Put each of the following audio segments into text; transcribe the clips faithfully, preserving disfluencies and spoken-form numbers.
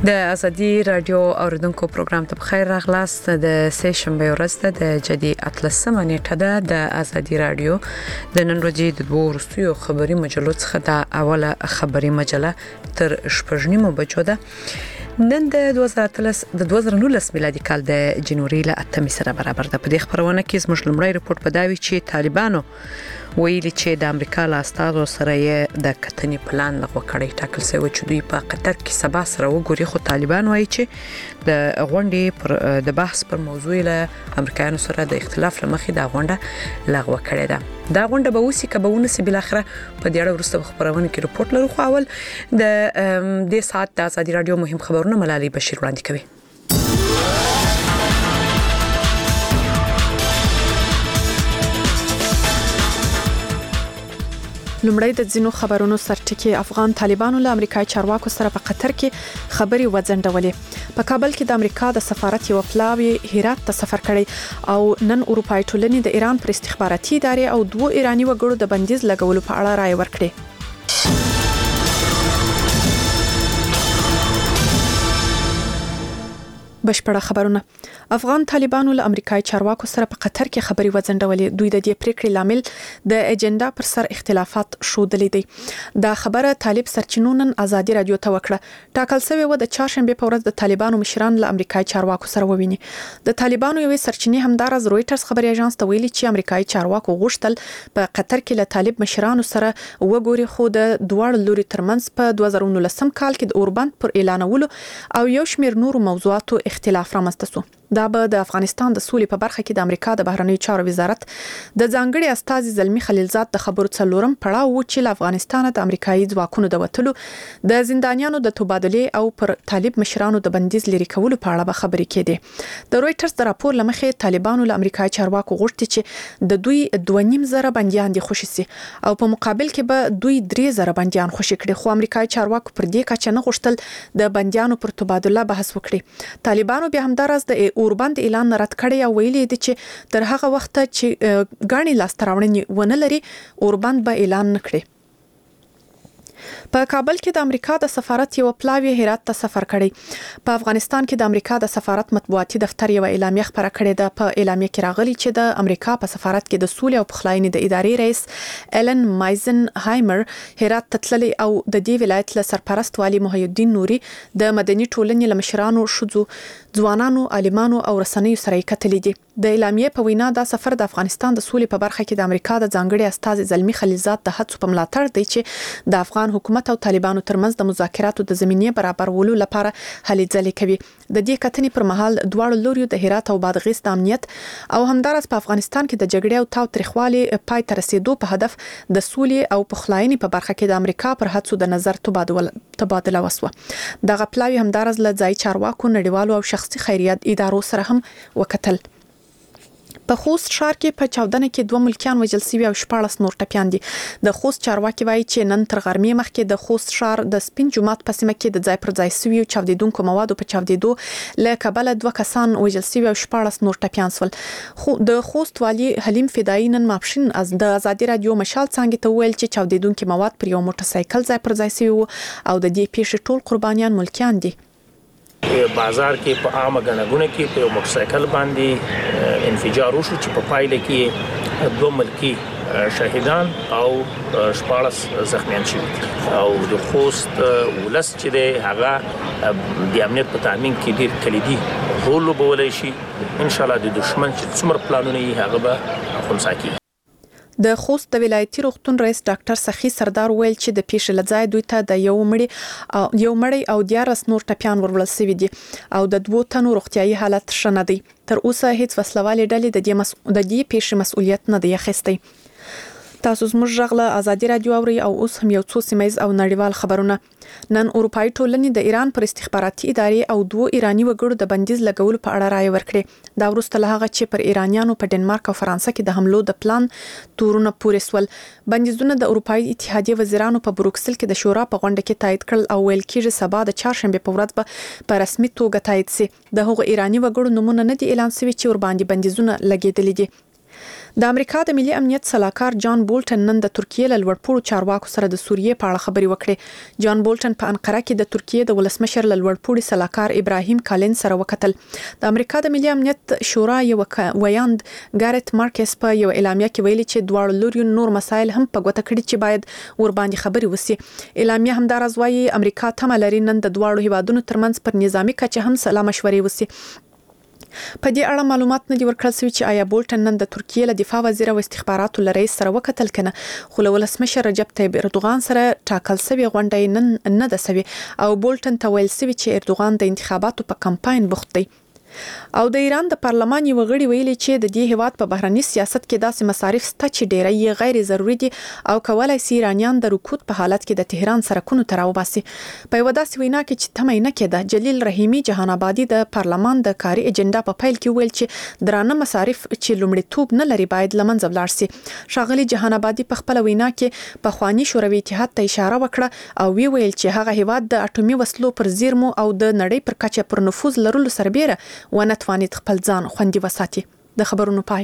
د ازادي رادیو اوریدونکو پروګرام ته بخیر راغلاست. د سه شنبه ورځ د جدي اتلسمه نیټه ده د ازادي رادیو د نن ورځې د دوه ورستیو خبري مجلو څخه د اوله خبري مجله تر شپږنیمو بجو ده. نن د دوه زره اتلس د دوه زره نولس میلادي کال د جنوري له اتمې سره برابر ده. په دې خبرونه کې زموږ لومړی رپورت پداوي چې طالبانو ویلي چې د امریکا له استازو سره یې د کتنې پلان لغوه کړی. ټاکل شوی چې دوی په قطر کې سبا سره وګوري، خو طالبان وایي چې د غونډې پر د بحث پر موضوع له امریکایانو سره د اختلاف لمخې د غونډه لغوه کړې ده. دا غونډه به وسی کبهونه سي بل اخره په دې اړه ورسته خبرونه کې رپورت لرو. خو اول د دې ساعت د ازادي رادیو مهم خبرونه ملالي بشیر وړاندې کوي. لومړی د ځینو خبرونو سرټکی افغان طالبانو له امریکای چارواکو سره په قطر کې خبري وځنډولې. په کابل کې د امریکا د سفارت یو پلاوی هرات ته سفر کړی او نن اروپای ټولنې د ایران پر استخباراتي ادارې او دوه ایرانی وګړو د بندیز لګولو په اړه رائے ورکړه. بشپړه خبرونه. افغان طالبانو له امریکای چارواکو سره په قطر کې خبري وځنډولې. دوی د دې پریکړې لامل د اجنډا پر سر اختلافات شودلې دي. دا خبره طالب سرچینو نن ازادي رادیو ته وکړه. ټاکل شوی و د چهارشنبه په ورځ د طالبانو مشران له امریکای چارواکو سره وویني. د طالبانو یوې سرچینې همدارز رويټرز خبري اژانس ته ویلي چې امریکای چارواکو غوښتل په قطر کې له طالب مشرانو سره وګوري، خو د دوه لوري ترمنځ په دوه زره نولس کال کې د اوربند پر اعلانولو او یو شمېر نورو موضوعاتو اختلاف رامنځته شو. دا به د افغانستان د سولې په برخه کې د امریکا د بهرنیو چارو وزارت د ځانګړي استازي زلمی خلیلزاد د خبرو څلورم پړاو و چې له افغانستان د امریکایي ځواکونو د وټلو د زندانیانو د تبادله او پر طالب مشرانو د بندیز لري کولو په اړه خبرې کړي. د رويټرز د راپور لمخې طالبانو له امریکایي چارواکو غوښتي چې د دوی دوه نیم زره بنديان دي خوشي سي او په مقابل کې به دوی درې زره بنديان خوشي کړي، خو امریکایي چارواکو پر دې کچه نه غوښتل د بنديانو پر تبادله بحث وکړي. طالبانو بیا همدارس د اوربند اعلان رد کړی او ویلي دي چې تر هغه وخت چې غاڼي لاستراوړنې ونه لري اوربند به اعلان نکړي. په کابل کې د امریکا د سفارت یو پلاوی هرات ته سفر کړی. په افغانستان کې د امریکا د سفارت مطبوعاتي دفتر یو اعلامیه خبره کړې ده. په اعلامیه کې راغلي چې د امریکا په سفارت کې د سولې او پخلاینې د ادارې رئیس ایلن مایزن هایمر هرات ته تللی او د دې ولایت له سرپرست والي محی الدین نوري د مدني ټولنې له مشرانو، شذو، ځوانانو، عالمانو او رسنیو سره کتلې دي. د اعلامیه په وینا دا سفر د افغانستان د سولې په برخه کې د امریکا د ځانګړي استازي زلمی خلیلزاد د هڅو په ملاتړ دی چې د افغان حکومت او طالبانو ترمنځ د مذاکراتو د زمینې برابرولو لپاره هلې ځلې کوي. د دې کتنې پر مهال دواړو لوريو د هرات او بادغیس د امنیت او همدارس په افغانستان کې د جګړې او تاو تریخوالي پای ته رسیدو په هدف د سولې او پخلاینې په برخه کې د امریکا پر هڅو د نظر تبادله تبادله وسوه. دغه پلاوی همدارس له ځای چارواکو، نړیوالو او شخصي خیریت ادارو سره هم وکتل. په خوست ښار کې په چاودنه کې دوه ملکیان وژل شوي او شپاړس نور ټپیان دي. د خوست چارواکي وایي چې نن تر غرمې مخکې د خوست ښار د سپین جومات په سیمه کې د ځای پر ځای شوي چاودیدونکو موادو په چاودیدو له کبله دوه کسان وژل شوي او شپاړس نور ټپیان شول. خو د خوست والي حلیم فدایي نن ماپښین از د ازادي رادیو مشال څنګه ته ویل چې چاودیدونکو مواد پر یو موټر سایکل ځای پر ځای شوي او د دې پیښې ټول قربانیان ملکیان دي. بازار کې په عامه غنغونه کې په موټر سایکل باندې انفجار وشو چې په پایله کې دوه ملکی شهیدان او شپاړس زخمیان شوي او د خوست ولس چې دی هغه د امنیت په تامین کې ډیر کلیدي رول لوبولی شي. ان شاء الله د دشمن چې څومره پلانونه یې هغه به خنثی کړي. د خوست د ولایتي روغتون رئیس ډاکټر سخی سردار ویل چې د پیښې لځای دوی ته د یو مړی او یو مړی او دیارس نور ټپیان ورول شوی دي او د دوه تنو روغتيایي حالت ښه نه دی. تر اوسه هیڅ وسلوالې ډلې د دې مس... د دې پیښې مسؤلیت نه دی اخیستی. تاسو زموږ ژغله ازادي رادیو اوري او اوس هم یو څو سیمایز او نړیوال خبرونه. نن اروپای ټولنې د ایران پر استخباراتي ادارې او دوه ایرانی وګړو د بندیز لګولو په اړه رائے ورکړه. دا وروسته له هغه چې پر ایرانیانو په ډنمارک او فرانسه کې د حملو د پلان تورونه پورې سول. بندیزونه د اروپای اتحادیه وزیرانو په بروکسل کې د شورا په غونډه کې تایید کړل او ویل کېږي سبا د چهارشنبه په ورځ به په رسمي توګه تایید شي. د هغو ایرانی وګړو نمونه نه دي اعلان شوی چې ور باندې بندیزونه لګیدلې دي. د امریکا د ملي امنیت سلاکار جان بولټن نن د ترکیې له لوړپوړو چارواکو سره د سوریې په اړه خبرې وکړې. جان بولټن په انقره کې د ترکیې د ولسمشر له لوړپوړي سلاکار ابراهیم کالن سره وکتل. د امریکا د ملي امنیت شورا یو ویاند ګارت مارکس په یو اعلامیه کې ویلي چې دواړو لوري نور مسایل هم په ګوته کړي چې باید ور باندې خبرې وسی. اعلامیه همدارس وايي امریکا تمه لري نن د دواړو هیوادونو ترمنځ پر نظامی کچه هم سلا مشورې وسی. په دې اړه معلومات نه دي ورکړل شوي چې آیا بولټن نن د ترکیې له دفاع وزیر او استخباراتو له رئیس سره وکتل کنه، خو له ولسمشر رجب طیب اردوغان سره ټاکل شوی غونډه نن نه ده شوی او بولټن ته ویل شوی چې اردوغان د انتخاباتو په کمپاین بوخت دی. او د ایران د پارلمان یو غړي ویلي چې د دې هیواد په بهرني سیاست کې داسې مصارف شته چې ډیری یې غیر ضروري دي او کولای شي ایرانیان د رکود په حالت کې د تهران سرکونو ته راوباسي. په یو داسې وینا کې چې تمه نه کېده، جلیل رحیمی جهان آبادي د پارلمان د کاري اجنډا په پیل کې ویل چې درانه مصارف چې لومړیتوب نه لري باید لمنځه ولاړ شي. ښاغلي جهان آبادي په خپل وینا کې په خواني شوروي اتحاد ته اشاره وکړه او وی ویل چې هغه هیواد د اټومي وسلو پر زیرمو او د نړۍ پر کچه پر نفوذ لرلو سربېره ونه توانید خپل ځان خوندي وساتي. د خبرونو پای.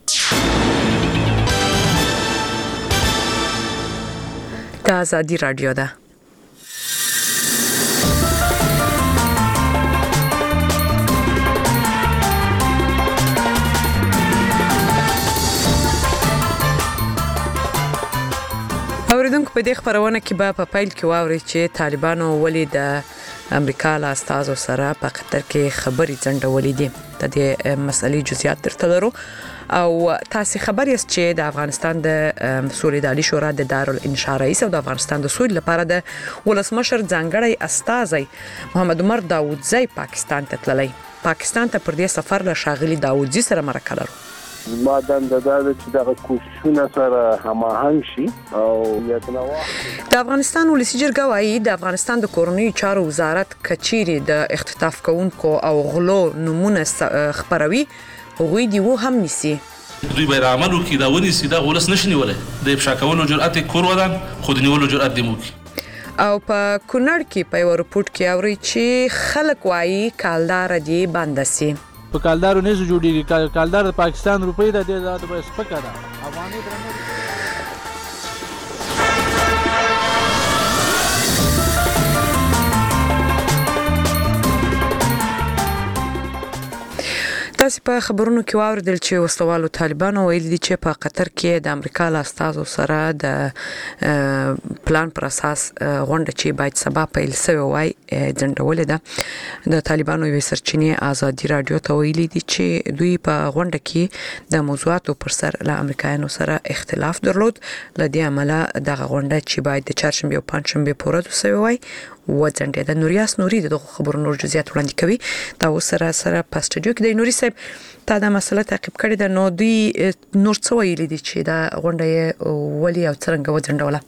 دا آزادي رادیو ده. اوریدونکو په دې خبرونه کې به په پیل کې واوري چې طالبانو ولې د امریکا له استازو سره په قطر کې خبرې ځنډولې دي. د دې مسلې جزئیات درته لرو او تاسو خبر یاست چې د افغانستان د سولې د عالی شورا د دارالانشاء رئیس او د افغانستان د سولې لپاره د ولسمشر ځانګړی استازی محمد عمر داوودزی پاکستان ته تللی. پاکستان ته پر دې سفر له ښاغلي داوودزی سره مرکه لرو. ما دنده دا چې دغه کوششونه سره هماهنګ شي او یادنه د افغانستان ولسی جرګه وايي د افغانستان د کورنۍ چارو وزارت کچيري د اختطاف کوونکو او غلو نمونه خبروي غوي دی وو هم نسی. دوی به عملو کې دا ونی سي دا ولس نشنی وله د افشا کولو جرأت کور ودان خود نیولو جرأت دی موکي. او په کونړ کې په یو رپورت کې اوري چې خلک وايي کالدار دی باندسي په کالدارو نه جوړیږي. کالدار د پاکستان روپۍ د دې د سپکه ده افغاني درنه. تاسو په خبرونو کې واوریدل چې وسلوالو طالبانو ویلي دي چې په قطر کې د امریکا له استازو سره د پلان پر اساس غونډه چې باید سبا پیل شوی وای ځنډولې ده. د طالبانو یو سرچینې آزادي رادیو ته ویلي دي چې دوی په غونډه کې د موضوعاتو پر سر له امریکایانو سره اختلاف درلود. لدې عمله د غونډه چې باید د چهارشنبه او پنځشنبه په ورځ شوی وای وځنډه د نوریاس نوري د خبرونو جزئیات وړاندې کوي. دا سره سره په سټډیو کې د نوري صاحب تا دا مسله تعقیب کړې ده، نو دوی نور څه ویلي دي چې دا غونډه ولې او څنګه وځنډوله؟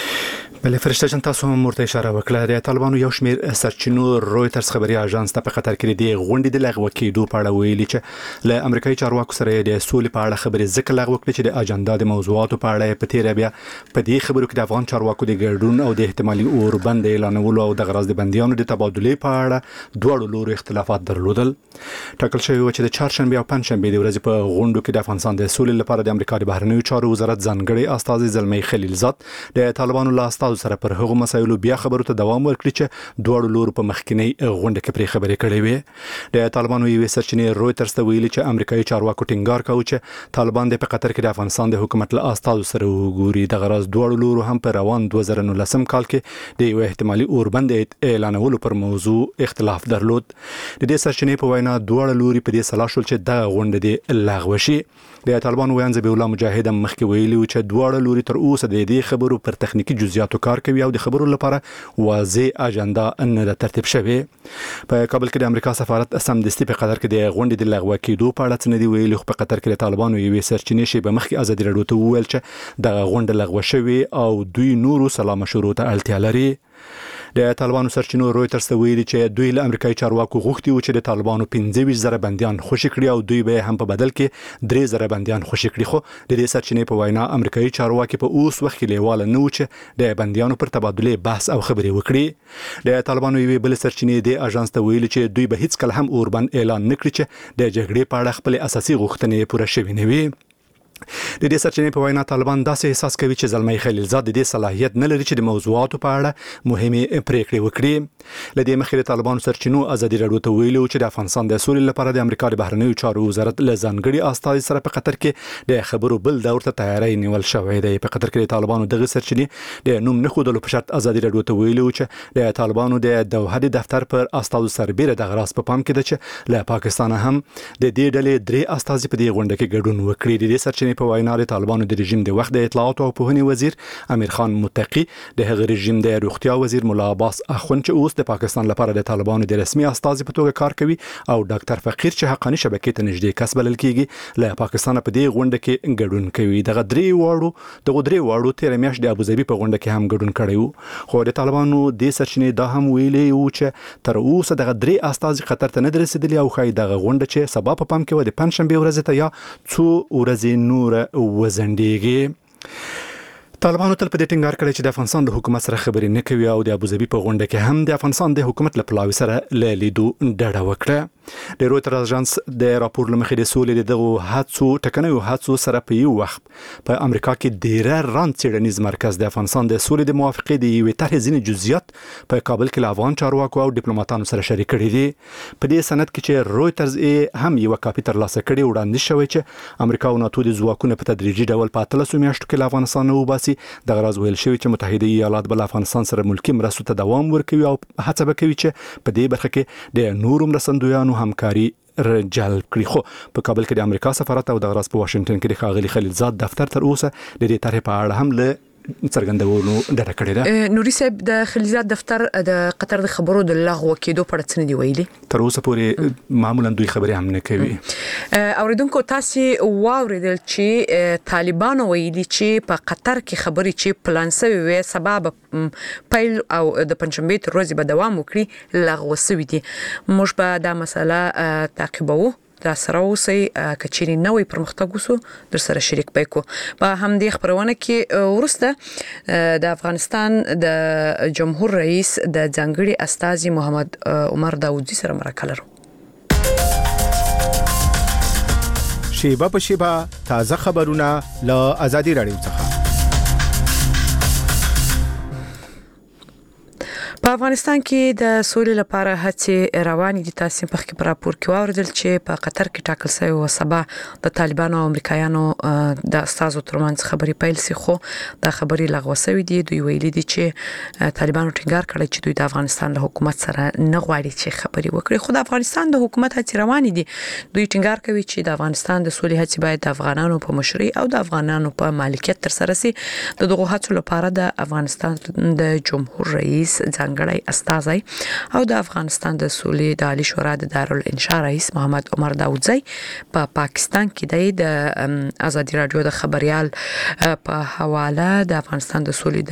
بله فرشته جان تاسو هم ورته اشاره وکړه. د طالبانو یو شمیر سرچینو رويټرز خبري اژانس ته په قطر کې د غونډې د لغوه کېدو په اړه ویلي چې له امریکایي چارواکو سره د سولې په اړه خبرې ذکر لغوه کړې چې د اجنډا د موضوعاتو په اړه په تیر بیا په دې خبرو کې د افغان چارواکو د ګډون او د احتمالي اوربند اعلانولو او د غرض د بنديانو د تبادلې په اړه دوه لوري اختلافات درلودل. ټاکل شوی و چې د چهارشنبه او پنځشنبه د ورځې په غونډو کې د افغانستان د سولې لپاره د امریکا د بهرنیو چارو وزارت ځانګړي استازي زلمی خلیلزاد د طالبانو له استازو سره پر هغو مسایلو بیا خبرو ته دوام ورکړي چې دوه لورو په مخکینی غونډه کې پرې خبرې کړې وې. د طالبانو یو سرچینې رويټرز ته ویلي چې امریکایي چارواکو ټینګار کاوه چې طالبان د په قطر کې د افغانستان د حکومت له استازو سره وګوري. د غرض دوه لورو هم په روان دوه زره نولسم کال کې د یو احتمالي اوربند اعلانولو پر موضوع اختلاف درلود. د دې سرچینې په وینا دوه لوري په دې سلا شول چې د غونډه د لغوه شي. د طالبانو ویان ذبیح الله مجاهد مخکې ویلي چې دوه لوري تر اوسه د دې خبرو پر تخنیکی جزئیاتو کار کوي او د خبرو لپاره واضح اجنډا نه ترتیب شوی. په کابل کې د امریکا سفارت سمدستي په قطر کې د غونډې د لغوه کېدو په اړه څه نه دی ویلي، خو په قطر کې د طالبانو یو سرچینې شی به مخکې ازادي رادیو ته وویل چې د غونډه لغوه شوی او دوی نورو سلام مشورو ته اړتیا لري. د طالبانو سرچینو رويټرز ته ویلي چې دوی له امریکایي چارواکو غوښتي و چې د طالبانو پنځه ویشت زره بنديان خوشي کړي او دوی به هم په بدل کې درې زره بنديان خوشي کړي. خو د دې سرچینې په وینا امریکایي چارواکي په اوس وخت کې لیواله نه و چې د بنديانو پر تبادله بحث او خبرې وکړي. د طالبانو یو بل سرچینې د اژانس ته ویلي چې دوی به هیڅ کله هم اوربند اعلان نکړي چې د جګړې په اړه خپل اساسي غوښتنې پوره شوي نه وي. د دې سرچینې په وینا طالبان داسې احساس کوي چې زلمی خلیلزاد د دې صلاحیت نه لري چې د موضوعاتو په اړه مهمه پریکړې وکړي. لدې مخې د طالبان سرچینو ازادي راډیو ته ویلي چې د افغانستان د سولې لپاره د امریکا د بهرنیو چارو وزارت له ځانګړي استازي سره په قطر کې د خبرو بل دور ته تیاری نیول شوی دی. په قطر کې د طالبانو دغه سرچینې د نوم نه ښودلو په شرط ازادي راډیو ته ویلي چې د طالبانو د دوحه د دفتر پر استازو سربېره د غراس په پام کې ده چې له پاکستان هم د دې ډلې درې استازي په دې غونډه کې ګډون وکړي. د دې سرچینې په وینا د طالبانو د رژیم د وخت د اطلاعات او پوهنې وزیر امیر خان متقی، د هغه رژیم د روغتیا وزیر مولا عباس اخوند چې اوس د پاکستان لپاره د طالبانو د رسمي استازي په توګه کار کوي، او ډاکټر فقیر چې حقاني شبکې ته نږدې کس بلل کیږي له پاکستان په دې غونډه کې ګډون کوي. دغه درې واړو دغه درې واړو تیر میاشت د ابوظبي په غونډه کې هم ګډون کړی وو، خو د طالبانو د سرچینې دا هم ویلي وو چې تر اوسه دغه درې استازي قطر ته نه رسیدلي او خای دغه غونډه چې سبا په پام کې و د پنځشنبه ورځ ته یا څو ورځې نور وزندېږي. طالبانو تل په دې ټینګار کړی چې د افغانستان د حکومت سره خبرې نه کوي او د ابوظبي په غونډه کې هم د افغانستان د حکومت له پلاوي سره له لیدو ډډه وکړه. د رویټرز اژانس د راپور لمخې د سولې د دغه هڅو ټکنیو هڅو سره په یو وخت په امریکا کې ډیر راند څېړنیز مرکز د افغانستان د سولې د موافقې د یوې طرحې ځینې جزئیات په کابل کې له افغان چارواکو او ډیپلوماټانو سره شریک کړي دي. په دې سند کې چې رویټرز هم یو کاپي ترلاسه کړي وړاندې شوی چې امریکا او ناتو د ځواکونو په تدریجي ډول په اتلسو میاشتو کې له افغانستان وباسي. دغه راز ویل شوی چې متحده ایالات بل افغانستان سره ملکی مرستو ته دوام ورکوي او هڅه وکوي چې په دې برخه کې د نورو مرستندویانو همکاري جلب کړي. خو په کابل کې د امریکا سفارت او د غراس په واشنگټن کې د ښاغلي خلیلزاد دفتر تر اوسه د دې طرحې په اړه هم له څرګندولو ډډه کړې ده. نوري صاحب د خلیلزاد دفتر د قطر د خبرو د لغوه کېدو په اړه څه دی ویلي؟ تر اوسه پورې معمولا دوی خبرې هم نه کوي. اوریدونکو تاسو واوریدل چې طالبان ویلي چې په قطر کې خبرې چې پلان شوی وي سبب پیل او د پنځمبه تر ورځې به دوام وکړي لغوه شوی دي. موږ به دا مسله تعقیبوو دا سره اوسئ کچېرې نوې پرمختګ وسو در سره شریک پېکو. په همدې خبرونه کې ورسته د افغانستان د جمهور رئیس د ځانګړي استازي محمد عمر داودي سره مرکه لرو. شیبه په شیبه تازه خبرونه له ازادي راډیو څخه. په افغانستان کې د سولې لپاره هڅې روانې دي. تاسو په خبر راپور کې واوریدل چې په قطر کې ټاکل شوی و سبا د طالبانو او امریکایانو د استازو ترمنځ خبرې پیل سي، خو دا خبرې لغوه شوې دي. دوی ویلي دي چې طالبانو ټینګار کړی چې دوی د افغانستان له حکومت سره نه غواړي چې خبرې وکړي، خو د افغانستان د حکومت هڅې روانې دي. دوی ټینګار کوي چې د افغانستان د سولې هڅې باید د افغانانو په مشرۍ او د افغانانو په مالکیت تر سره سي. د دغه هڅو لپاره د افغانستان د جمهور رئیس ځانګړي استازي او د افغانستان د سولې د عالی شورا د دارالانشاء رئیس محمد عمر داودزی په پا پاکستان کې د ازادي راډیو د خبريال په حواله د افغانستان د سولې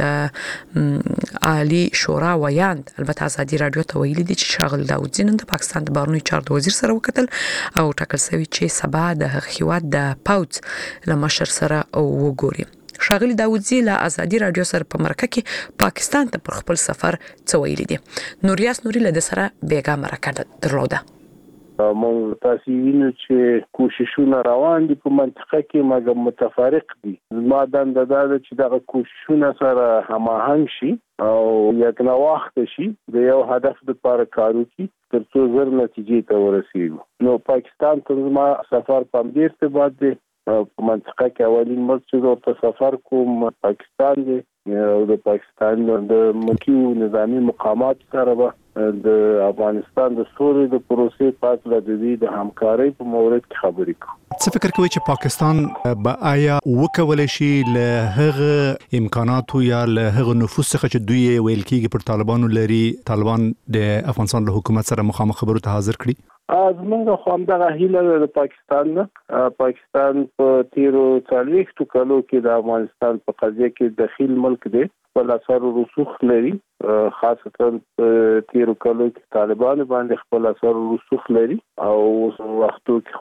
د عالی شورا ویاند البته ازادي راډیو ته ویلي دي چې شاغل داودزی نن د پاکستان د بهرنیو چارو وزیر سره وکتل او ټاکل شوی چې سبا د هیواد د پاوز لمشر سره وګوري. شاغلی داودزی له ازادي راډیو سره په مرکه کې پاکستان ته پر خپل سفر څه ویلي دي. نوریاس نوري له سره بیګا مرکه درلوده. مونږ تاسو وینو چې کوششونه روان دي په منطقه کې مګر متفارق دي. ما دنده دا چې دغه کوششونه سره هماهنګ شي او یکنه وخت شي د یو هدف لپاره کار وکړي ترڅو زر نتیجې ته ورسیږو. نو پاکستان ته ما سفر په دې ارتباط دي په منطقه کې اولین مرکز او په سفر کوم پاکستان دی او د پاکستان د ملکی نظامی مقامات سره به د افغانستان د سولې د پروسې په اړه د دې د همکارۍ په مورد کې خبرې کوو. څه فکر کوي چې پاکستان به آیا وکولای شي له هغه امکاناتو یا له هغه نفوذ څخه چې دوی ویل کېږي پر طالبانو لري طالبان د افغانستان له حکومت سره مخامخ خبرو ته حاضر کړي؟ زمونږ خو همدغه هیله د پاکستان نه پاکستان په تیرو څلوېښتو کالو کې د افغانستان په قضیه کې دخیل ملک دی، خپل اثر و رسوخ لري، خاصتا په تیرو کالو کې طالبان باندې خپل اثر و رسوخ لري او اوس وختو کې خو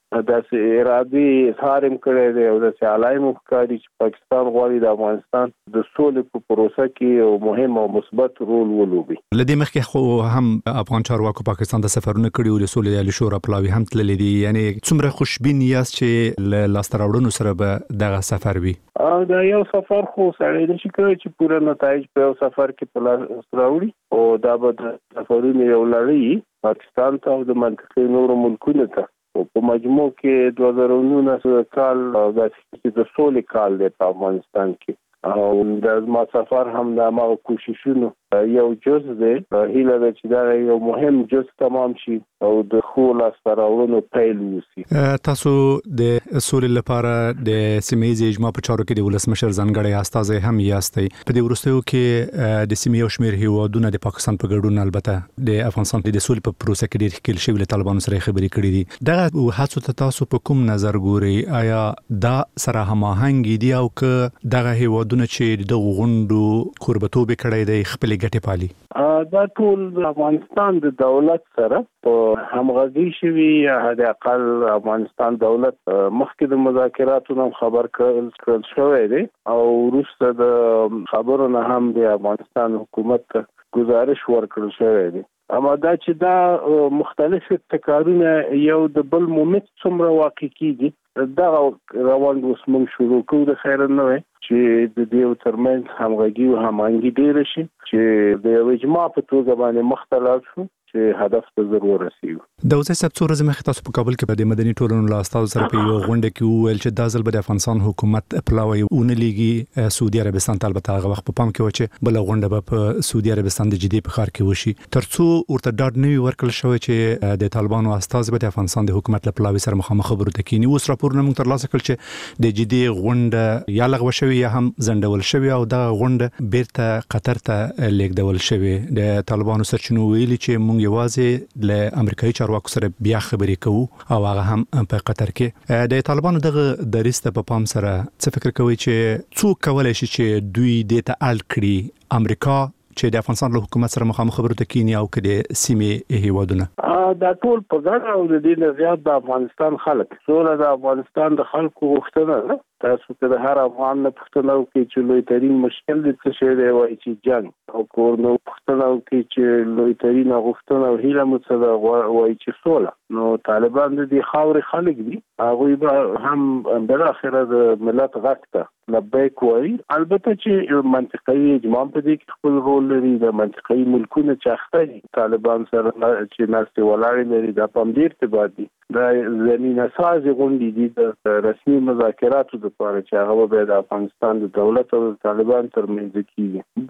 داسې ارادي اظهار کړی دی او داسې علایم ښکاري چې پاکستان غواړي د افغانستان د سولې په پروسه کې یو مهم او مثبت رول ولوبي. لدې مخکې خو هم افغان چارواکو پاکستان ته سفرونه کړي او د سولې عالی شورا پلاوي هم تللي دي، یعنی څومره خوشبین یاست چې لاسته راوړنو سره به دغه سفر وي؟ دا یو سفر خو سړی نشي کولی چې پوره نتایج په یو سفر کې په لاس راوړي او دا به د سفرونو یو لړۍ پاکستان ته او د منطقې نورو ملکونو ته او په مجموع کې دوه زره نولس کال د سولې کال دی په افغانستان کې او د ما سفر هم د ما کوششونو یو جز دی. هیله ده چې دا یو مهم جز تمام شي او د خو لاسته راوړنو پیل وشي. تاسو د سولې لپاره د سیمه ییز اجماع په چارو کې د ولسمشر ځانګړی استازی هم یاستئ. په دې وروستیو کې د سیمې یو شمېر هیوادونه د پاکستان په ګډون البته د افغانستان د سولې په پروسه کې ډېر ښکېل شوي له طالبانو سره خبرې کړې دي. دغه هڅو ته تاسو په کوم نظر ګورئ؟ آیا دا سره هماهنګ دي او که دغه هیوادونه چې د غونډو کوربتوب کړی دی خپل ګټې پالي؟ دا ټول د افغانستان د دولت سره په همغږي شوي، یا د اقل افغانستان دولت مخکې د مذاکراتو هم خبر کړل شوی دی او وروسته د خبرو نه هم د افغانستان حکومت گزارش ورکړل شوی دی. اما دا چې دا مختلف ابتکارونه یو د بل مومت څومره واقع کیږي دا روان اوس موږ شروع کوو د خیر نه وي چې د دې ترمنځ همغږي او هماهنګي ډیر شي چې د اجماع په توګه باندې مختلف شو چې هدف ته ضرور رسیږي. د اوسه سب څو ورځې مخکې تاسو په کابل کې د مدني ټولنو له استازو سره په یو غونډه کې وویل چې د ځل به د افغانستان حکومت پلاوی ونه لیږي سعودي عربستان ته. البته هغه وخت په پام کې و چې بل غونډه به په سعودي عربستان د جدي په ښار کې وشي ترڅو ورته ډاډ نه وي ورکړل شوی چې د طالبانو استاز به د افغانستان د حکومت له پلاوی سره مخامخ خبرو ته کینی. اوس راپورونه موږ ترلاسه کړل چې د جدي غونډه یا لغوه شوی یا هم ځنډول شوی او د غونډه بیرته قطر ته لیږدول شوی. د طالبانو سرچینو ویلي چې موږ یوازې له امریکایي چارواکو سره بیا خبرې کوو او هغه هم په قطر کې. د طالبانو دغه دریسته په پام سره څه فکر کوي چې څوک کولای شي چې دوی د ته اړ کړي امریکا چې د افغانستان له حکومت سره مخامخ خبرو ته کینی او کې د سیمې هیوادونه؟ دا ټول په ګډه او د دې نه زیات د افغانستان خلک سره د افغانستان د خلکو غوښتنه ده. تاسو ته د هر افغان نه پوښتنه وکړي چې لوی ترين مشکل دي څه شی دی وایي چې جنگ او کور نو پوښتنه وکړي چې لوی ترين غوښتنه او هیله مو څه ده وایي چې سوله. نو طالبان د دې خاورې خلک دي هغه به هم بل اخره د ملت غږ ته لبیک وایي. البته چې منطقي اجماع په دې کې خپل رول لري. د منطقي ملکونو چې اخته طالبان سره چې ناسته ولاړ لري د پام ډیر ارتباط دي. دا زمينه ساز غونډې دي د رسمي مذاکراتو لپاره چې هغه به د افغانستان د دولت او طالبان ترمنځ کیږي.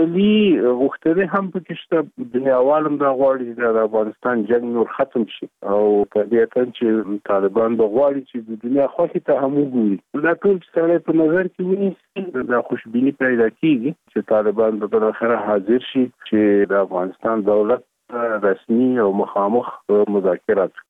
بنګلي غوښتنه هم پکې شته. دنیا عالم دا غواړي چې د افغانستان جنگ نور ختم شي او طبيعتاً چې طالبان به غواړي چې د دنیا خوښي ته هم وګوري. دا ټول څه په نظر کې ونیسي دا خوشبیني پیدا کیږي چې طالبان به په اخر حاضر شي چې د افغانستان دولت رسمي او مخامخ مذاکرات.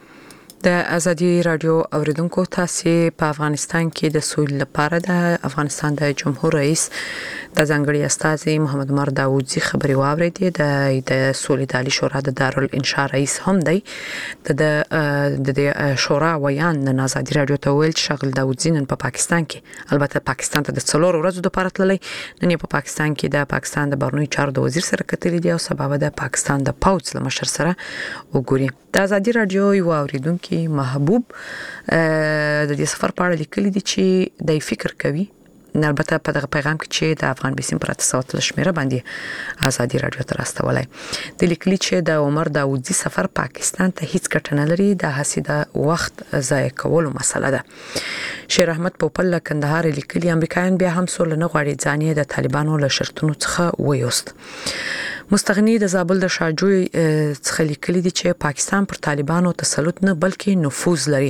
د ازادي رادیو اوریدونکو تاسو په افغانستان کې د سولې لپاره د افغانستان د جمهور رئیس د ځانګړي استازي محمد عمر داوودزي خبري واوریدې. د د سولې عالی شورا د دارالانشاء رئیس هم دی. د د شورا ویان د ازادي رادیو ته ویل چې شغل داوودزي نن په پاکستان کې البته پاکستان ته د څلور ورځې لپاره تللی نن په پاکستان کې د پاکستان د بهرنیو چارو د وزیر سره کتلې دی او سبب د پاکستان د پوځ له مشر سره وګوري. د ازادي رادیو یو اوریدونکو محبوب د دې سفر په اړه لیکلي دي چې د فکر کوي البته په دغه پیغام کې چې د افغان بیسیم پر اتصالات لشمیره باندې ازادي رادیو ته راستولای د لیکلي چې د عمر داوودزي سفر پاکستان ته هیڅ ګټه نه لري د حسیده وخت ضایع کولو مسله ده. شیر احمد پوپل کندهار لیکلي امریکایان بیا هم سول نه غواړي ځانې د طالبانو له شرطونو څخه ویوست. مستغنی د زابل د شاجوی څخه لیکلي دي چې پاکستان پر طالبانو تسلط نه بلکې نفوذ لري.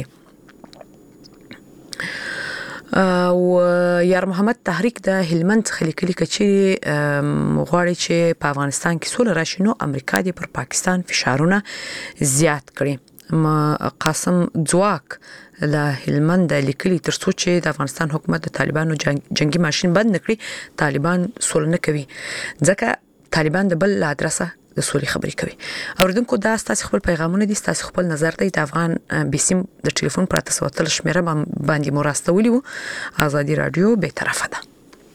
او یار محمد تحریک د هلمند څخه لیکلي چې غواړي چې په افغانستان کې سوله راشي نو امریکا دې پر پاکستان فشارونه زیات کړي. قاسم ځواک له هلمند لیکلي ترڅو چې د افغانستان حکومت د طالبانو جنگي ماشين بند نکړي طالبان سوله نه کوي ځکه طالبان د بل ادرسه د سولې خبرې کوي. اوریدونکو دا ستاسو خپل پیغامونه دي، ستاسو خپل نظر دی. د افغان بسیم د ټلیفون پراته سوتل شمیره باندې مراستولي وو. ازادي رادیو به طرفه ده.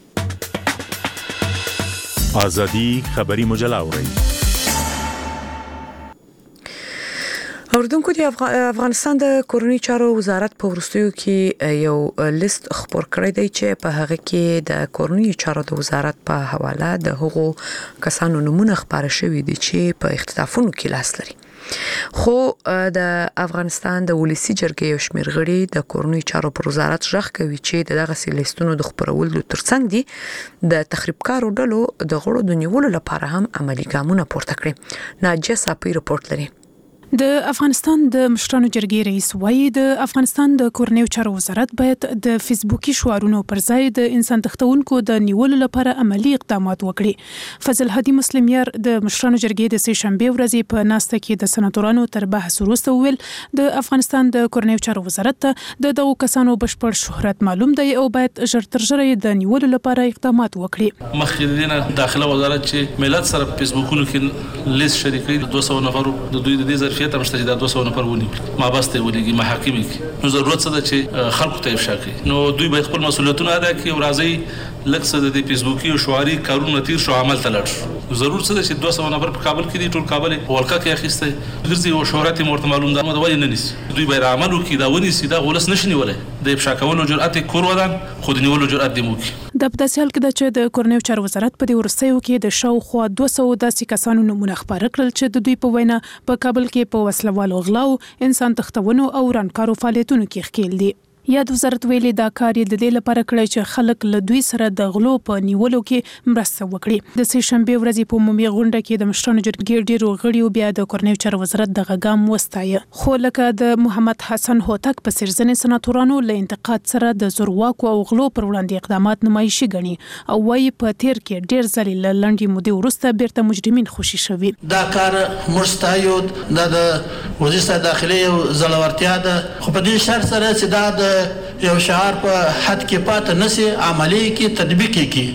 ازادي خبري مجله اوري. اوردونکو د افغانستان د کورنۍ چارو وزارت په ورستیو کې یو لیست خبر کړی دی چې په هغه کې د کورنۍ چارو د وزارت په حواله د هغو کسانو نمونه خبره شوې دي چې په اختلافونو کې لاس لري. خو د افغانستان د ولسی جرګې یو شمېر غړي د کورنۍ چارو پر وزارت ژغ کوي چې دغه سلیستونو د خبرولو ترڅنګ دي د تخریبکارو ډلو د غړو د نیولو لپاره هم عملی ګامونه پورته کړي. ناجیه صافی رپورت لري. د افغانستان د مشرانو جرګې رئیس وایي د افغانستان د کورنۍ چارو وزارت باید د فیسبوکي شعارونو پر ځای د انسان تختونکو د نیولو لپاره عملی اقدامات وکړي. فضل هادي مسلمیار د مشرانو جرګې د سه شنبه ورځې په ناسته کې د سناتورانو تر بحث وروسته ویل د افغانستان د کورنۍ چارو وزارت ته د دغو کسانو بشپړ شهرت معلوم دی او باید ژر تر ژره د نیولو لپاره اقدامات وکړي. مخکې داخله وزارت چې ملت سره فیسبوکونو کې لیست شریکي د دوه سوه نفرو د دوی د دې ظرفیت مشته د دوه سوه نفر ونی ما بسته ولګي محاکم کې نو ضرورت څه ده چې خلکو ته افشا کړي. نو دوی باید خپل مسؤلیتونه ادا کړي او راځي لکه د فیسبوکي او شعاري کارونه تیر شو عمل تلل. ضرورت څه ده چې دوه سوه نفر په کابل کې دي، ټول کابل ولکه کې اخیسته ګرځي او شهرت مرته معلوم ده. نو ولې نه نيسي دوی باید عمل وکړي دا ونی سیده ولس نشنی ولې د افشا کولو جرأت کور ودان خود نیولو جرأت دی موکي. د په داسې حال کې د چې د کورنۍ چارو وزارت په دې ورستیو کې د شاوخوا دوه سوه داسې کسانو نمونه خبره کړل چې د دوی په وینا په کابل کې په وسلوالو غلاو، انسان تختونو او رانکارو فعالیتونو کې ښکېل دي. یاد وزارت ویلي دا کار د دې لپاره کړی چې خلک له دوی سره د غلو په نیولو کې مرسته وکړي. د سه شنبه ورځې په عمومي غونډه کې د مشرانو جرګې ډیرو غړیو بیا د کورنۍ چارو وزارت دغه ګام وستایه. خو لکه د محمد حسن هوتک په څېر ځینې سناتورانو له انتقاد سره د زورواکو او غلو پر وړاندې اقدامات نمایشي ګڼي او وايي په تیر کې ډیر ځلې له لنډې مودې وروسته بیرته مجرمین خوشي شوي. دا کار مرستایو د وزارت داخلي زلورتیا ده، خو په دې شرط سره چې دا د یو شعار په حد کې پاتې نشي، عملی کې تطبیق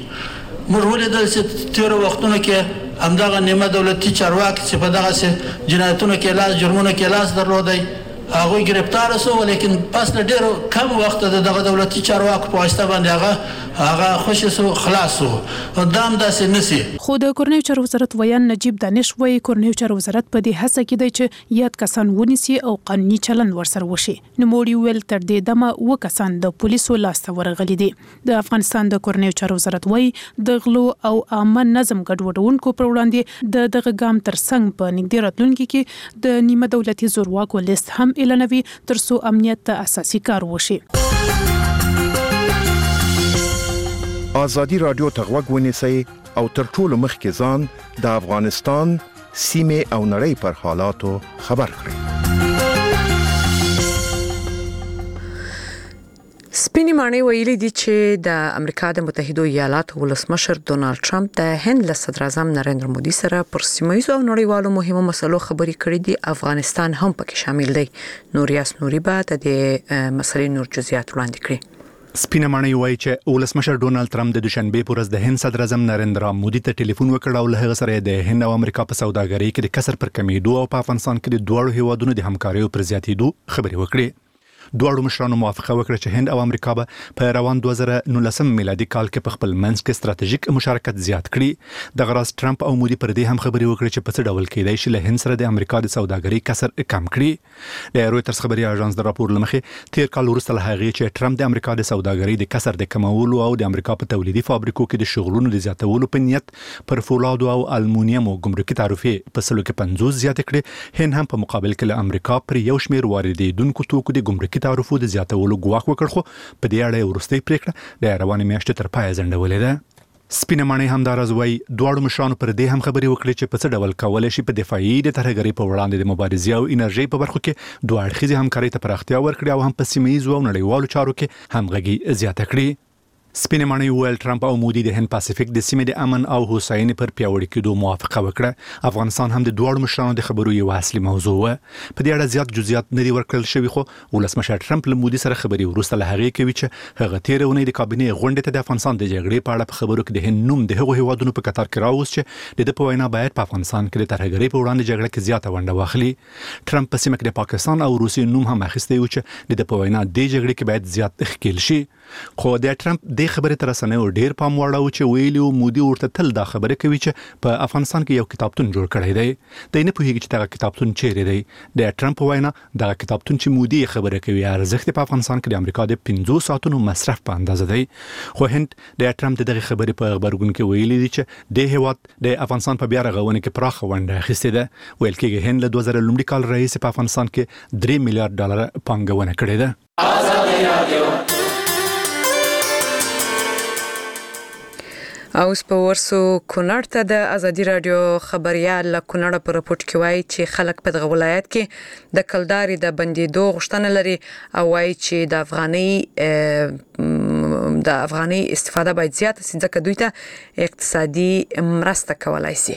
کې. موږ ولیدل چې تیر وختونو کې همدغه نیمه دولتي چارواکي چې په دغه جنایتونو کې لاس جرمونو کې لاس درلودی هغه گرفتار شو، ولیکن پس له ډیرو کم وخت د دغه دولتي چارواکو په واسطه باندې هغه هغه خوشی سو خلاص سو. دام داسې نسی. خو د کورنۍ چارو وزارت ویان نجیب دانش وایي کورنۍ چارو وزارت په دې هڅه کې دی چې یاد کسان ونیسي او قانوني چلند ورسره وشي. نوموړي ویل تر دې دمه و کسان د پولیسو لاسته ورغلي دي. د افغانستان د کورنۍ چارو وزارت وایي د غلو او عامه نظم ګډوډونکو پر وړاندې د دغه ګام ترڅنګ په نږدې راتلونکي کې د نیمه دولتي زورواکو لیست هم اعلانوي ترڅو امنیت ته اساسي کار وشي. ازادي رادیو ته غوږ ونیسئ او تر ټولو مخکې ځان د افغانستان سیمې او نړۍ پر حالاتو خبر کړئ. سپینې ماڼۍ ویلي دي چې د امریکا د متحده ایالاتو ولسمشر ډونالد ټرمپ د هند له صدر اعظم نریندر مودي سره پر سیمه‌یزو او نړیوالو مهمو مسلو خبرې کړې دي. افغانستان هم پکې شامل دی. نوریاس نوري به د مسلې نور جزئیات وړاندې کړي. سپینه ماڼۍ وایي چې ولسمشر ډونالد ټرمپ د دوشنبه پر ورځ د هند صدر اعظم نریندر مودي ته ټلیفون وکړ او له هغه سره د هند او امریکا په سوداګرۍ کې د کسر پر کمیدو او په افغانستان کې د دوه هیوادونو د همکارۍ پر زیاتېدو خبرې وکړې. دوه مشرانو موافقه وکړه چې هند او امریکا به په روان دوه زره نولسم میلادي کال کې په خپل منځ کې ستراتیژیک مشارکت زیات کړي. د غراس ټرمپ او مودي پر دې هم خبرې وکړې چې په څه ډول کېدای شي له هند سره د امریکا د سوداګرۍ کسر کم کړي. د رويټرز خبري اژانس د راپور لمخې تیر کال وروسته له هغې چې ټرمپ د امریکا د سوداګرۍ د کسر د کمولو او د امریکا په تولیدي فابریکو کې د شغلونو د زیاتولو په نیت پر فولادو او المونیم او ګمرکي تعرفې په سلو کې پنځوس زیات کړي. هند هم په مقابل کې له امریکا پر یو شمېر واردېدونکو توکو د ګمرکي تعرفو د زیاتولو ګواښ وکړ، خو په دې اړه وروستۍ پریکړه د روانې میاشتې تر پایه ځنډولې ده. سپینه ماڼۍ همداراز وایي دواړو مشرانو پر دې هم خبرې وکړې چې په څه ډول کولی شي په دفاعي د ترهګرۍ په وړاندې د مبارزې او انرژۍ په برخو کې دوه اړخیزې همکارۍ ته پراختیا ورکړي او هم په سیمه ییزو او نړیوالو چارو کې همغږي زیاته کړي. سپینې ماڼۍ وویل ټرمپ او مودي د هند پاسفیک د سیمې د امن او هوساینې پر پیاوړي کېدو موافقه وکړه. افغانستان هم د دوه مشرانو د خبرو یو اصلي موضوع و. په دې اړه زیات جزئیات نه دي ورکړل شوي، خو ولسمشر ټرمپ له مودي سره خبري وروسته له هغې کوي چې هغه تېره اونۍ د کابینې غونډې ته د افغانستان د جګړې په اړه په خبرو کې د هند نوم د هغو هیوادونو په کتار کې راوست چې د ده په وینا باید په افغانستان کې د ترهګرۍ په وړاندې جګړه کې زیاته ونډه واخلي. ټرمپ په سیمه کې د پاکستان او روسیې نوم هم اخیستی و چې د ده په وینا دې جګړې کې باید زیات ښکېل شي. خو د ټرمپ د خبرې تر رسنیو ډیر پام وړاو چې ویلي مودي ورته تل دا خبره کوي چې په افغانستان کې یو کتابتون جوړ کړی دی. د نه پوهیږي چې دا کتابتون چیرې دی. د ټرمپ وینا دا کتابتون چې مودي خبره کوي ارزښت په افغانستان کې د امریکا د پنځوس ساعتونو مصرف په اندازه دی. خو هند د ټرمپ دغه خبرې په خبرګون کې ویلي دي چې د هیواد د افغانستان په بیا رغونه کې پراخه ونډه اخیستې ده. ویل کېږي هند له دوه زره لومړي کال راهیسې په افغانستان کې درې میلیارډ ډالر پانګونه کړې ده. او اوس په ورسو کونړ ته د ازادي رادیو خبريال له کونړ په رپورت کې وایي چې خلک په دغه ولایت کې د کلداري د بندیدو غوښتنه لري او وایي چې د افغاني د افغاني استفاده باید زیاته سي ځکه دوی ته اقتصادي مرسته کولای شي.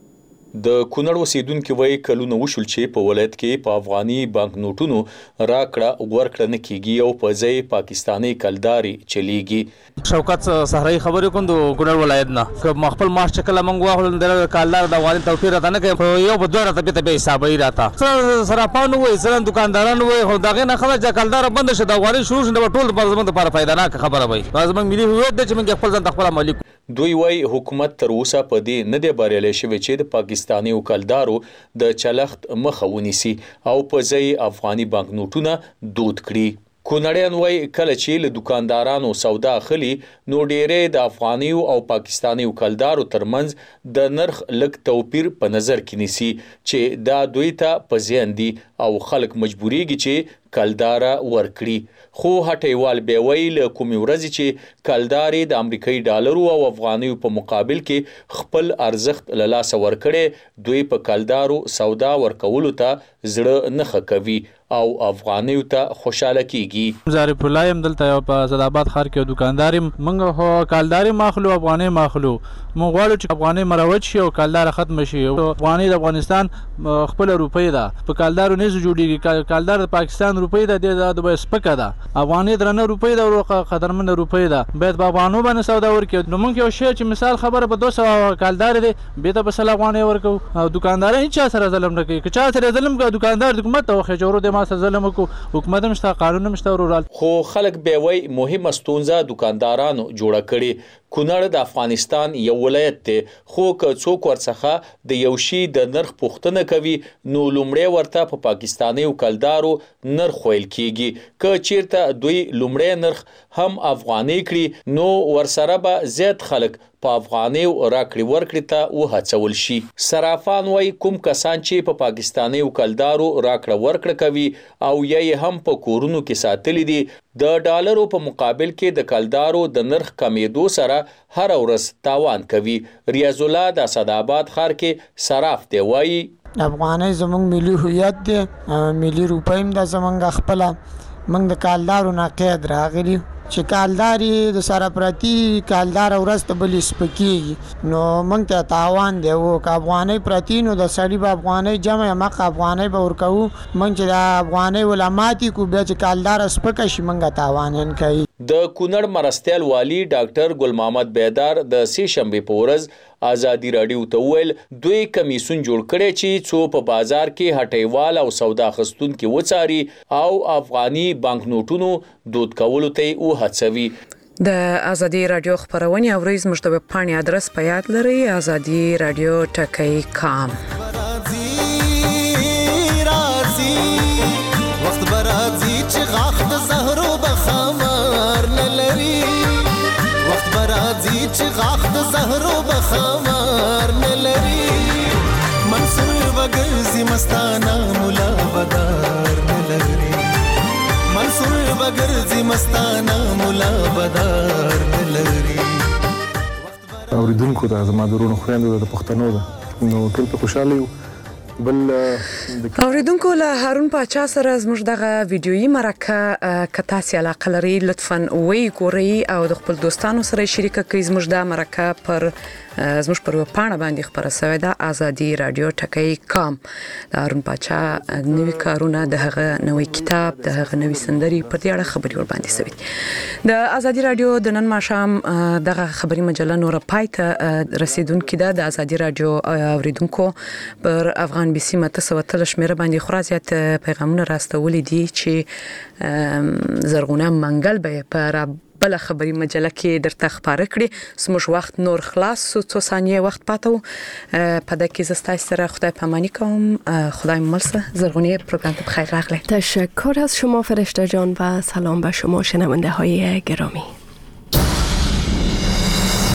د کونړ اوسیدونکو وایي کلونه وشول چې په ولایت کې په افغاني بانک نوټونو راکړه ورکړه نه کیږي او په ځای پاکستاني کلداري چلیږي. شوکت صحرای خبرې کوند کونړ ولایت نه که مخفل ماش چکل منغو واخل د کالدار د افغاني توفیر راته نه کوي یو په دوه راته به حسابي راته صرافانو وایي سره دکاندارانو وایي خو دغه نه خبره چې کلدار بند شه د افغاني شروع شنه ټول په زمونږ لپاره فائدہ نه خبره وایي زمونږ ملي هویت د چې موږ خپل ځان خپل مالک. دوی وایي حکومت تر اوسه په دې نه دی بریالی شوی چې د پاکستاني وکالدارو د چلخت مخه ونیسي او په ځای افغاني بانک نوټونه دود کړي. کونړیان وایي کله چې له دکاندارانو سودا اخلي نو ډېرې د افغاني او پاکستاني وکالدارو ترمنځ د نرخ لږ توپیر په نظر کې نیسي چې دا دوی ته په زیان دي او خلک مجبوریږي چې کلدار ورکړي. خو هټیوال به ویل کومي ورځ چې کلداري د امریکایي ډالرو او افغانیو په مقابل کې خپل ارزښت له لاسه ورکړي دوی په کلدارو سودا ورکولو ته زړه نه کوي او افغانیو ته خوشاله کیږي. زاری پلایم دلته په زداباد ښار کې دکانداري منګه هو کلداري ماخلو افغاني ماخلو مونږ غواړو چې افغاني مروج شي او کلدار ختم شي. افغاني د افغانستان خپل روپۍ ده په کلدارو نه جوړیږي کلدار د پاکستان روپۍ ده د د سپکه ده افغاني درنه روپۍ ده او قدرمن روپۍ ده باید په افغانو باندې سودا ورکړي. نو مونږ یو شی چې مثال خبره په دوه سوه کلدار دی به ته په سل افغاني ورکو او دکاندار هیڅ سره ظلم نه کوي که چا سره ظلم کوي دکاندار حکومت او خجورو د ما سره ظلم کو حکومت مشته قانون مشته ورول. خو خلک به وای مهمه ستونزه دکاندارانو جوړه کړي. کونړ د افغانستان یو ولایت دی خو که څوک ورڅخه د یو شی د نرخ پوښتنه کوي نو لومړی ورته په پاکستاني وکالدارو نرخ ویل کیږي. که چیرته دوی لومړی نرخ هم افغاني کړي نو ورسره به زیات خلک په افغاني راکړي ورکړي ته وهڅول شي. صرافان وای کوم کسان چې په پاکستاني وکالدارو راکړه ورکړه کوي او یې هم په کورونو کې ساتلي دي د ډالرو په مقابل کې د کلدارو د نرخ کمیدو سره هر ورځ تاوان کوي. ریاض الله د اسداباد ښار کې صراف دی وای افغاني زمونږ ملي هویت دی ملي روپیم د زمونږ خپل موږ د کالدارو نه قید راغلي چې کالداري د سره پرتی کالدار ورځ ته بل سپکیږي نو موږ ته تاوان دی او که افغاني پرتی نو د سړي به افغاني جمع مخه افغاني به ورکو موږ چې د افغاني علماتی کو بیا چې کالدار سپکه شي موږ تاوان نه کوي. د کونړ مرستیال والی ډاکټر ګل محمد بیدار د سې شنبه په ورځ ازادي رادیو ته ویل دوی کمیسون جوړ کړي چې څو په بازار کې هټیوال او سودا خستون کې وڅاري او افغاني بانک نوټونو دود کولو ته وهڅوي. د ازادي رادیو خبرونه اوریز مشتبه پانی ادرس په یاد لري ازادي رادیو ټکی کام. وخت برازي چې غاخ د زهرو بخمار نه لري وخت برازي چې غاخ د زهرو بخمار نه لري منصور وګرځي مستانه مولا بدار نه لري منصور وګرځي مستانه مولا بدار نه لري. اوریدونکو ته زما درونو خويندو د پښتنو ده نو ټول په خوشاله یو بل اوریدونکو له هارون پاچا سره زموږ دغه ویډیويي مرکه کتا سي علاقه لري لطفا وی ګورئ او د خپل دوستانو سره شریک کړئ. زموږ د مرکه پر زموږ پر پاڼه باندې خبره شوې ده ازادي رادیو ټکی کام. د هارون پاچا نوې کارونه د هغه نوې کتاب د هغه نوې سندري په دې اړه خبري ور باندې شوې. د ازادي رادیو د نن ماښام دغه خبري مجله نور پایته رسیدونکې ده. د ازادي رادیو اوریدونکو پر افغان بي سي مته سوتل شمیره باندې خرازيات پیغامونه راستولې دي چې زرغونه منګل به پر بل خبري مجله کې درته خبره کړې. سموږ وخت نور خلاص څو ثانیه وخت پاتو په دغه کې زستا سره خدای پامانی کوم. خدای ملسه زرغونه پروگرام ته بخیر راغله. تشکر از شما فرشته جان و سلام به شما شنونده های گرامی.